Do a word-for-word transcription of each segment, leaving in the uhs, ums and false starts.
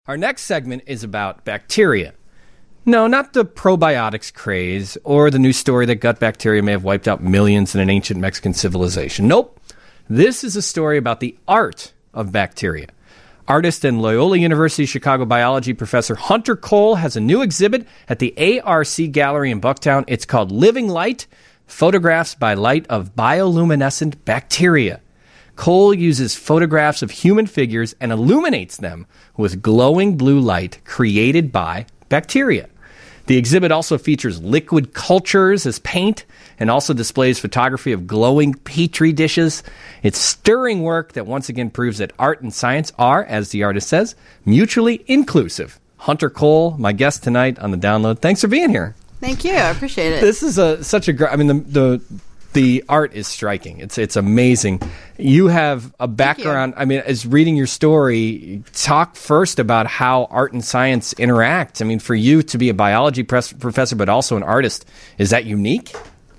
Our next segment is about bacteria. No, not the probiotics craze or the new story that gut bacteria may have wiped out millions in an ancient Mexican civilization. Nope. This is a story about the art of bacteria. Artist and Loyola University Chicago biology professor Hunter Cole has a new exhibit at the A R C Gallery in Bucktown. It's called Living Light, Photographs by Light of Bioluminescent Bacteria. Cole uses photographs of human figures and illuminates them with glowing blue light created by bacteria. The exhibit also features liquid cultures as paint and also displays photography of glowing petri dishes. It's stirring work that once again proves that art and science are, as the artist says, mutually inclusive. Hunter Cole, my guest tonight on The Download. Thanks for being here. Thank you. I appreciate it. This is a such a great, I mean, the, the the art is striking. It's it's amazing. You have a background, I mean, as reading your story, talk first about how art and science interact. I mean, for you to be a biology pres- professor, but also an artist, is that unique?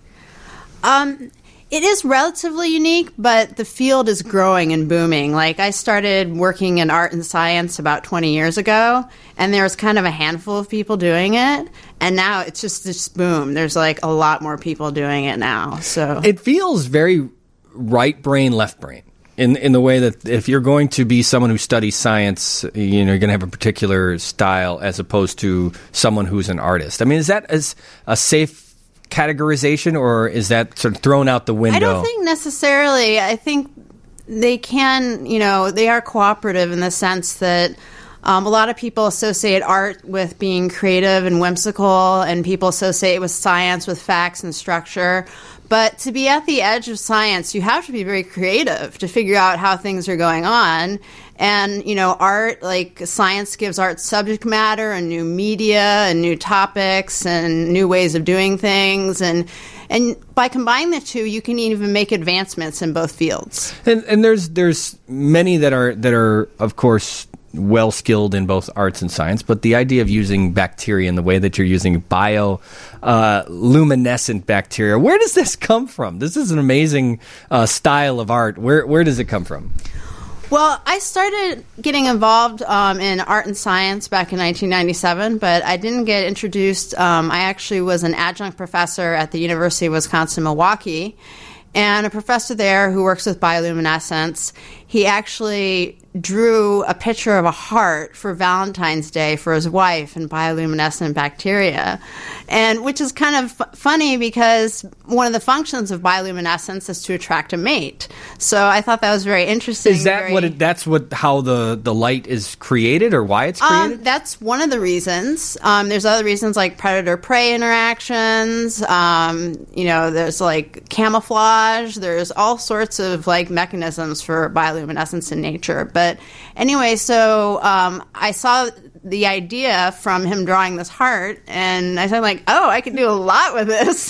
Um, it is relatively unique, but the field is growing and booming. Like, I started working in art and science about twenty years ago, and there was kind of a handful of people doing it, and now it's just this boom. There's, like, a lot more people doing it now. So it feels very right brain, left brain, in in the way that if you're going to be someone who studies science, you know, you're going to have a particular style as opposed to someone who's an artist. I mean, is that as a safe categorization, or is that sort of thrown out the window? I don't think necessarily. I think they can, you know, they are cooperative in the sense that um, a lot of people associate art with being creative and whimsical, and people associate with science with facts and structure. But to be at the edge of science, you have to be very creative to figure out how things are going on. And, you know, art, like science gives art subject matter and new media and new topics and new ways of doing things. And and by combining the two, you can even make advancements in both fields. And, and there's there's many that are that are, of course, well skilled in both arts and science, but the idea of using bacteria in the way that you're using bio uh, luminescent bacteria, where does this come from? This is an amazing uh, style of art. Where where does it come from? Well, I started getting involved um, in art and science back in nineteen ninety-seven, but I didn't get introduced. Um, I actually was an adjunct professor at the University of Wisconsin-Milwaukee, and a professor there who works with bioluminescence. He actually drew a picture of a heart for Valentine's Day for his wife in bioluminescent bacteria, and which is kind of f- funny because one of the functions of bioluminescence is to attract a mate. So I thought that was very interesting. Is that very, what? It, that's what? How the, the light is created, or why it's created? Um, that's one of the reasons. Um, there's other reasons like predator-prey interactions. Um, you know, there's like camouflage. There's all sorts of like mechanisms for bioluminescence in nature, but But anyway, so um, I saw the idea from him drawing this heart, and I said, like, oh, I can do a lot with this.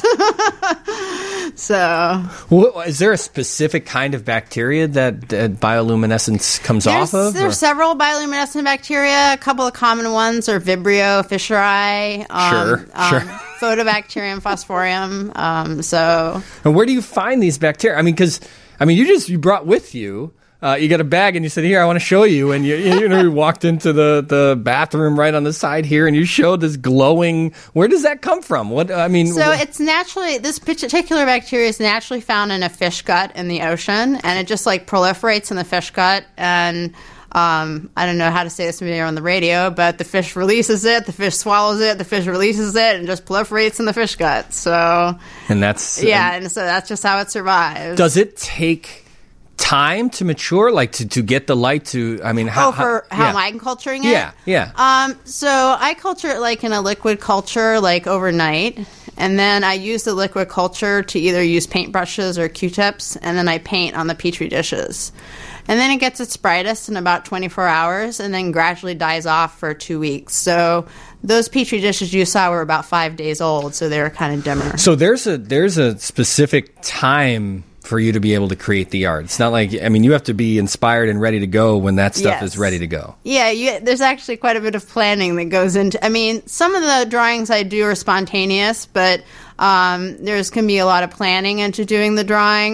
So, well, is there a specific kind of bacteria that, that bioluminescence comes there's, off of? There's or? several bioluminescent bacteria. A couple of common ones are Vibrio fischeri. Um, sure, um, sure. Photobacterium phosphorium. Um, so, and where do you find these bacteria? I mean, because I mean, you just you brought with you. Uh, you got a bag, and you said, "Here, I want to show you." And you, you know, you walked into the, the bathroom right on the side here, and you showed this glowing. Where does that come from? What I mean, so wh- it's naturally this particular bacteria is naturally found in a fish gut in the ocean, and it just like proliferates in the fish gut. And um, I don't know how to say this video on the radio, but the fish releases it, the fish swallows it, the fish releases it, and just proliferates in the fish gut. So, and that's yeah, um, and so that's just how it survives. Does it take time to mature, like to, to get the light to, I mean, how, oh, for how, how yeah. I'm culturing it? Yeah, yeah. Um, so I culture it like in a liquid culture, like overnight, and then I use the liquid culture to either use paintbrushes or Q-tips, and then I paint on the Petri dishes. And then it gets its brightest in about twenty-four hours, and then gradually dies off for two weeks. So those Petri dishes you saw were about five days old, so they were kind of dimmer. So there's a there's a specific time for you to be able to create the art. It's not like, I mean, you have to be inspired and ready to go when that stuff yes. is ready to go. Yeah, you, there's actually quite a bit of planning that goes into, I mean, some of the drawings I do are spontaneous, but um, there's can be a lot of planning into doing the drawing.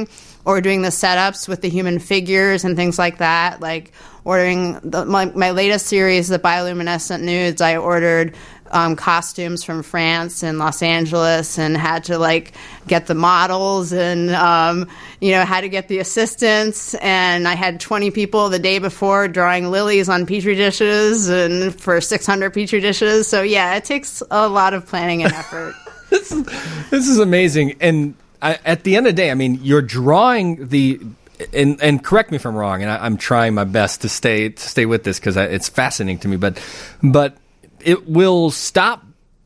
or doing the setups with the human figures and things like that. Like ordering the, my, my latest series, the Bioluminescent Nudes, I ordered um, costumes from France and Los Angeles and had to like get the models and, um, you know, had to get the assistants. And I had twenty people the day before drawing lilies on Petri dishes and for six hundred Petri dishes. So yeah, it takes a lot of planning and effort. this, is, this is amazing. And I, at the end of the day, I mean, you're drawing the, and, and correct me if I'm wrong, and I, I'm trying my best to stay to stay with this because it's fascinating to me, but but it will stop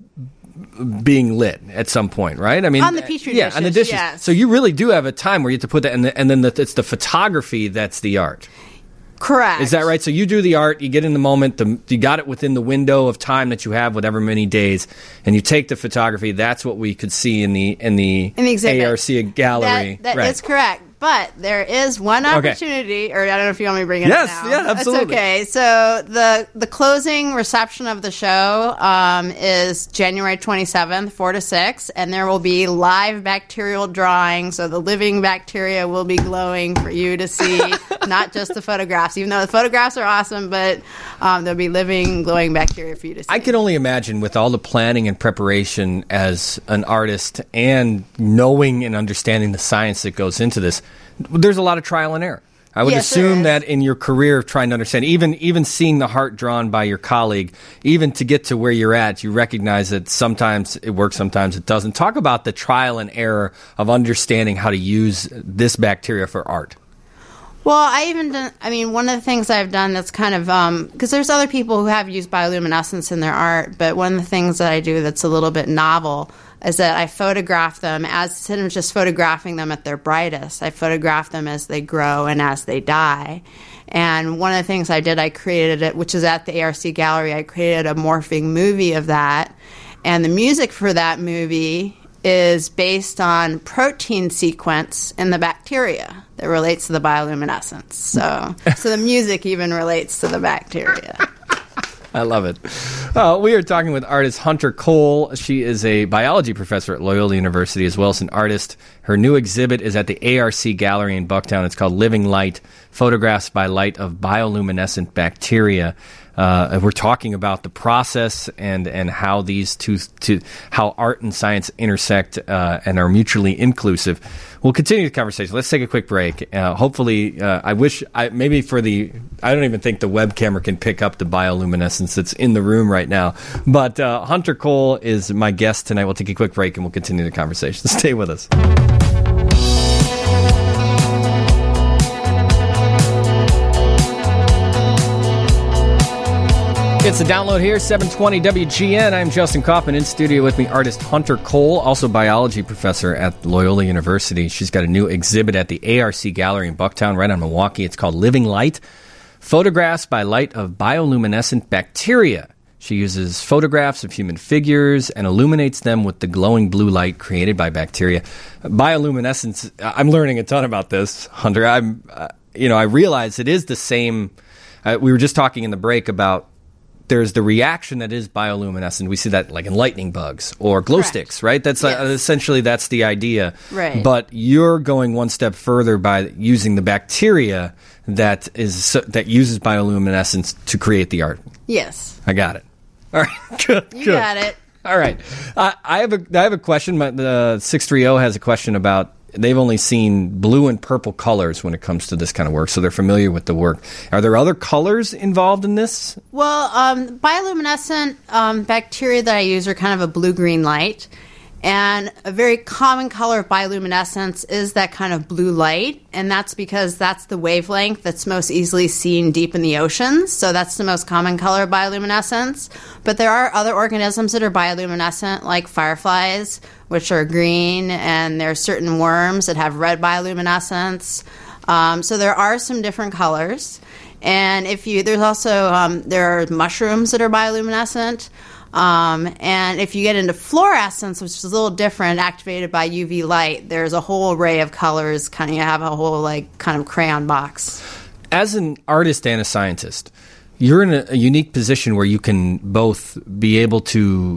being lit at some point, right? I mean, on the Petri yeah, dishes, on the dishes. Yes. So you really do have a time where you have to put that, and, the, and then the, it's the photography that's the art. Correct. Is that right? So you do the art, you get in the moment, the, you got it within the window of time that you have, whatever many days, and you take the photography. That's what we could see in the in the, in the exhibit. A R C gallery. That, that right. is correct. But there is one opportunity, okay. or I don't know if you want me to bring it yes, up now. Yeah, absolutely. It's okay. So the the closing reception of the show um, is January twenty-seventh, four to six, and there will be live bacterial drawing. So the living bacteria will be glowing for you to see, not just the photographs. Even though the photographs are awesome, but um, there'll be living, glowing bacteria for you to see. I can only imagine with all the planning and preparation as an artist and knowing and understanding the science that goes into this, there's a lot of trial and error. I would yes, assume that in your career of trying to understand, even even seeing the heart drawn by your colleague, even to get to where you're at, you recognize that sometimes it works, sometimes it doesn't. Talk about the trial and error of understanding how to use this bacteria for art. Well, I even done, I mean, one of the things I've done that's kind of, um, because there's other people who have used bioluminescence in their art, but one of the things that I do that's a little bit novel is that I photograph them as, instead of just photographing them at their brightest, I photograph them as they grow and as they die. And one of the things I did, I created it, which is at the A R C Gallery, I created a morphing movie of that. And the music for that movie is based on protein sequence in the bacteria that relates to the bioluminescence. So, so the music even relates to the bacteria. I love it. Uh, we are talking with artist Hunter Cole. She is a biology professor at Loyola University as well as an artist. Her new exhibit is at the A R C Gallery in Bucktown. It's called Living Light, Photographs by Light of Bioluminescent Bacteria. Uh, and we're talking about the process and, and how these two, two, how art and science intersect uh, and are mutually inclusive. We'll continue the conversation. Let's take a quick break. Uh, hopefully, uh, I wish, I, maybe for the, I don't even think the web camera can pick up the bioluminescence that's in the room right now. But uh, Hunter Cole is my guest tonight. We'll take a quick break and we'll continue the conversation. Stay with us. It's the download here, seven twenty W G N. I'm Justin Kaufman. In studio with me, artist Hunter Cole, also biology professor at Loyola University. She's got a new exhibit at the A R C Gallery in Bucktown, right on Milwaukee. It's called Living Light, Photographs by Light of Bioluminescent Bacteria. She uses photographs of human figures and illuminates them with the glowing blue light created by bacteria. Bioluminescence, I'm learning a ton about this, Hunter. I'm, uh, you know, I realize it is the same. Uh, we were just talking in the break about there's the reaction that is bioluminescent. We see that like in lightning bugs or glow Correct. sticks, right? That's yes. uh, essentially that's the idea. Right. But you're going one step further by using the bacteria that is so, that uses bioluminescence to create the art. Yes. I got it. All right. Good. You good. got it. All right. Uh, I have a I have a question. My, the six three zero has a question about. They've only seen blue and purple colors when it comes to this kind of work, so they're familiar with the work. Are there other colors involved in this? Well, um, bioluminescent um, bacteria that I use are kind of a blue-green light. And a very common color of bioluminescence is that kind of blue light, and that's because that's the wavelength that's most easily seen deep in the oceans. So that's the most common color of bioluminescence. But there are other organisms that are bioluminescent, like fireflies, which are green, and there are certain worms that have red bioluminescence. Um, so there are some different colors. And if you, there's also, um, there are mushrooms that are bioluminescent. Um, and if you get into fluorescence, which is a little different, activated by U V light, there's a whole array of colors. Kind of, you have a whole like kind of crayon box. As an artist and a scientist, you're in a, a unique position where you can both be able to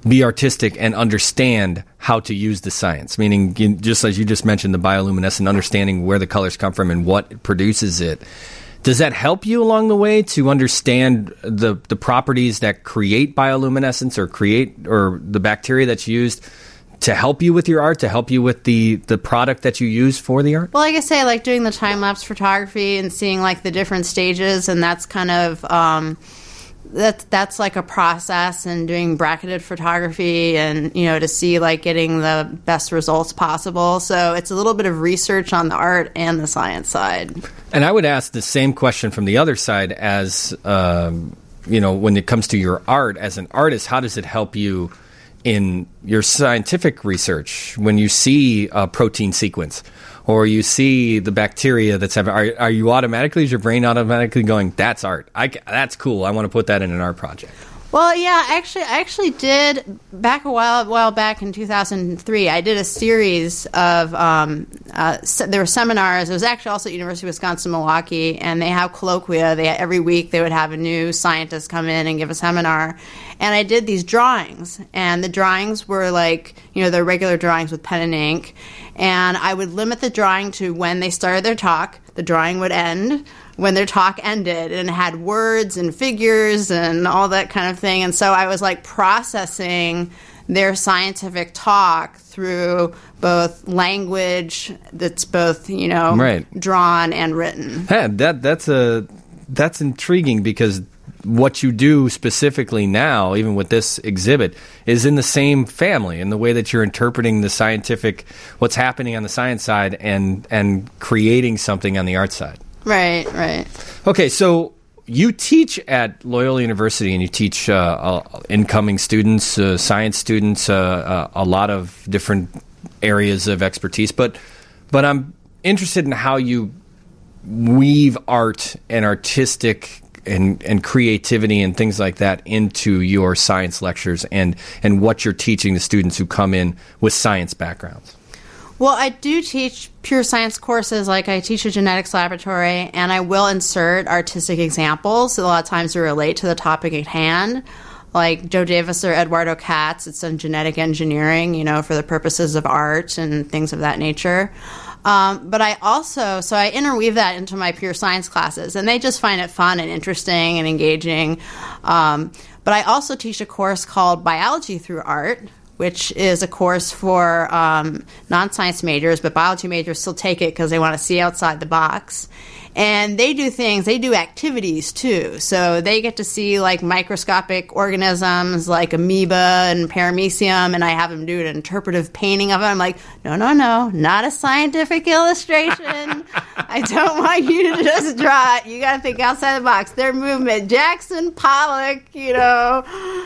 be artistic and understand how to use the science. Meaning, just as you just mentioned, the bioluminescent, understanding where the colors come from and what produces it. Does that help you along the way to understand the the properties that create bioluminescence or create or the bacteria that's used to help you with your art, to help you with the, the product that you use for the art? Well, like I say, like doing the time-lapse photography and seeing like the different stages, and that's kind of um, that's that's like a process, and doing bracketed photography, and you know, to see like getting the best results possible. So it's a little bit of research on the art and the science side. And I would ask the same question from the other side as um, you know, when it comes to your art as an artist, how does it help you in your scientific research when you see a protein sequence or you see the bacteria that's having, are, are you automatically, is your brain automatically going, that's art, I, that's cool, I want to put that in an art project? Well, yeah, actually, I actually did back a while, a while back in two thousand three. I did a series of um, uh, se- there were seminars. It was actually also at University of Wisconsin Milwaukee, and they have colloquia. They every week they would have a new scientist come in and give a seminar. And I did these drawings, and the drawings were like, you know, the regular drawings with pen and ink. And I would limit the drawing to when they started their talk. The drawing would end when their talk ended, and it had words and figures and all that kind of thing. And so I was like processing their scientific talk through both language that's both, you know, right, drawn and written. Yeah, that that's a that's intriguing, because what you do specifically now, even with this exhibit, is in the same family, in the way that you're interpreting the scientific, what's happening on the science side, and and creating something on the art side. Right, right. Okay, so you teach at Loyola University, and you teach uh, uh, incoming students, uh, science students, uh, uh, a lot of different areas of expertise. But but I'm interested in how you weave art and artistic and, and creativity and things like that into your science lectures, and, and what you're teaching the students who come in with science backgrounds. Well, I do teach pure science courses, like I teach a genetics laboratory, and I will insert artistic examples. A lot of times they relate to the topic at hand. Like Joe Davis or Eduardo Katz, it's on genetic engineering, you know, for the purposes of art and things of that nature. Um, but I also, so I interweave that into my pure science classes, and they just find it fun and interesting and engaging. Um, but I also teach a course called Biology Through Art, which is a course for um, non-science majors, but biology majors still take it because they want to see outside the box. And they do things, they do activities too. So they get to see like microscopic organisms like amoeba and paramecium, and I have them do an interpretive painting of it. I'm like, no, no, no, not a scientific illustration. I don't want you to just draw it. You got to think outside the box. Their movement, Jackson Pollock, you know,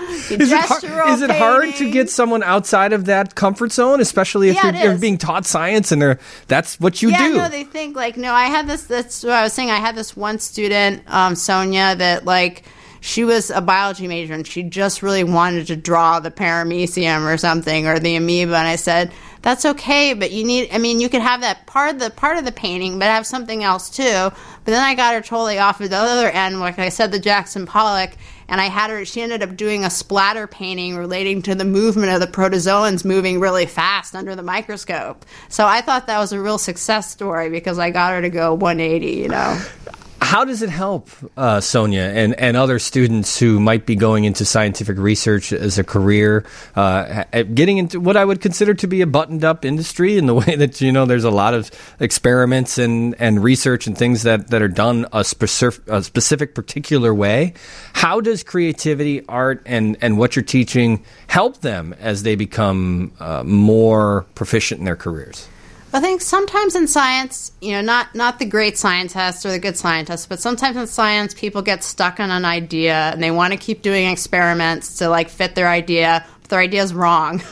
is it, hard, is it hard to get someone outside of that comfort zone, especially if yeah, you're, you're being taught science and they're, that's what you yeah, do? Yeah, no, they think like, no, I had this, that's what I was saying. I had this one student, um, Sonia, that like, she was a biology major and she just really wanted to draw the paramecium or something, or the amoeba. And I said, that's okay, but you need, I mean, you could have that part of the part of the painting, but have something else too. But then I got her totally off at the other end, like I said, the Jackson Pollock, and I had her, she ended up doing a splatter painting relating to the movement of the protozoans moving really fast under the microscope. So I thought that was a real success story because I got her to go one eighty, you know. How does it help uh, Sonia and, and other students who might be going into scientific research as a career, uh, getting into what I would consider to be a buttoned-up industry, in the way that, you know, there's a lot of experiments and, and research and things that, that are done a specific, a specific particular way? How does creativity, art, and, and what you're teaching help them as they become uh, more proficient in their careers? I think sometimes in science, you know, not, not the great scientists or the good scientists, but sometimes in science, people get stuck on an idea and they want to keep doing experiments to like fit their idea, but their idea is wrong.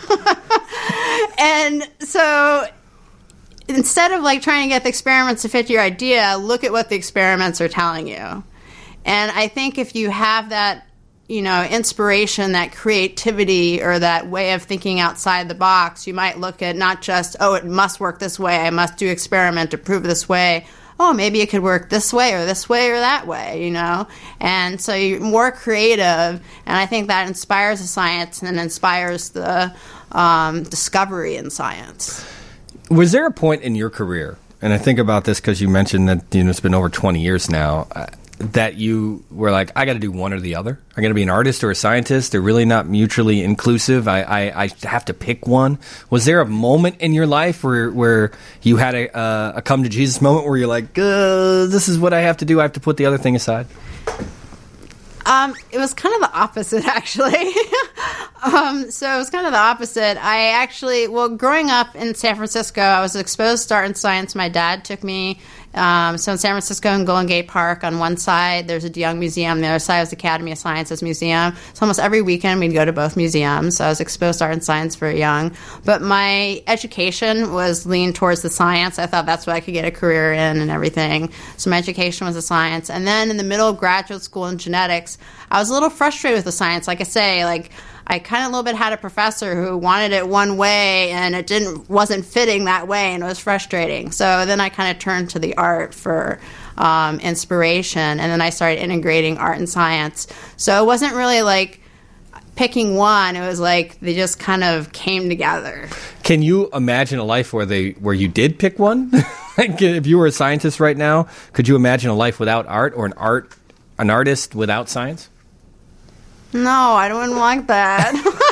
And so instead of like trying to get the experiments to fit your idea, look at what the experiments are telling you. And I think if you have that, you know, inspiration, that creativity, or that way of thinking outside the box, you might look at not just, oh, it must work this way, I must do experiment to prove this way, oh, maybe it could work this way or this way or that way, you know? And so you're more creative, and I think that inspires the science and inspires the um, discovery in science. Was there a point in your career, and I think about this because you mentioned that, you know, it's been over twenty years now, uh, that you were like, I got to do one or the other? I got to be an artist or a scientist? They're really not mutually inclusive. I, I, I have to pick one. Was there a moment in your life where where you had a, uh, a come to Jesus moment where you're like, uh, this is what I have to do. I have to put the other thing aside? Um, it was kind of the opposite, actually. um, so it was kind of the opposite. I actually, well, growing up in San Francisco, I was exposed to art and science. My dad took me. Um, so in San Francisco, in Golden Gate Park, on one side, there's a DeYoung Museum. The other side was the Academy of Sciences Museum. So almost every weekend, we'd go to both museums. So I was exposed to art and science very young. But my education was leaned towards the science. I thought that's what I could get a career in and everything. So my education was the science. And then in the middle of graduate school in genetics, I was a little frustrated with the science. Like I say, like, I kind of a little bit had a professor who wanted it one way, and it didn't wasn't fitting that way, and it was frustrating. So then I kind of turned to the art for um, inspiration, and then I started integrating art and science. So it wasn't really like picking one; it was like they just kind of came together. Can you imagine a life where they where you did pick one? Like if you were a scientist right now, could you imagine a life without art, or an art an artist without science? No, I don't like that.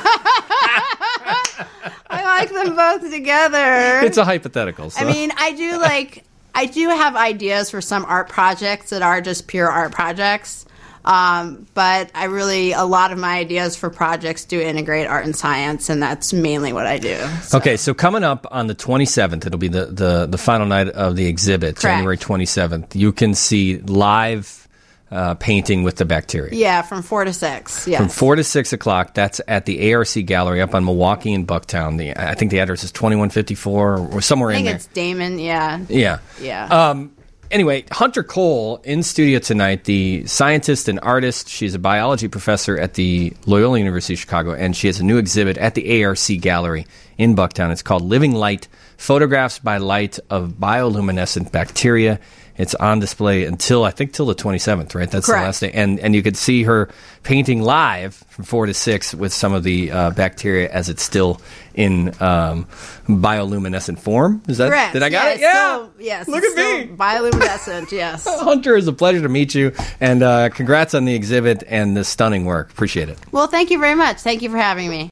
I like them both together. It's a hypothetical. So. I mean, I do like, I do have ideas for some art projects that are just pure art projects. Um, but I really, a lot of my ideas for projects do integrate art and science, and that's mainly what I do. So. Okay, so coming up on the twenty-seventh, it'll be the, the, the final night of the exhibit, Correct. January twenty-seventh. You can see live Uh, painting with the bacteria. Yeah, from four to six. Yes. From four to six o'clock. That's at the A R C Gallery up on Milwaukee and Bucktown. The I think the address is twenty-one fifty-four or somewhere I in think there. it's Damon. Yeah. Yeah. Yeah. Um, anyway, Hunter Cole in studio tonight, the scientist and artist. She's a biology professor at the Loyola University of Chicago, and she has a new exhibit at the A R C Gallery in Bucktown. It's called Living Light, Photographs by Light of Bioluminescent Bacteria. It's on display until, I think, till the twenty-seventh, right? That's Correct. the last day. And and you could see her painting live from four to six with some of the uh, bacteria as it's still in um, bioluminescent form. Is that, Correct. Did I got yeah, it? Yeah. Still, yes. Look it's at still me. Bioluminescent, yes. Hunter, it's a pleasure to meet you. And uh, congrats on the exhibit and the stunning work. Appreciate it. Well, thank you very much. Thank you for having me.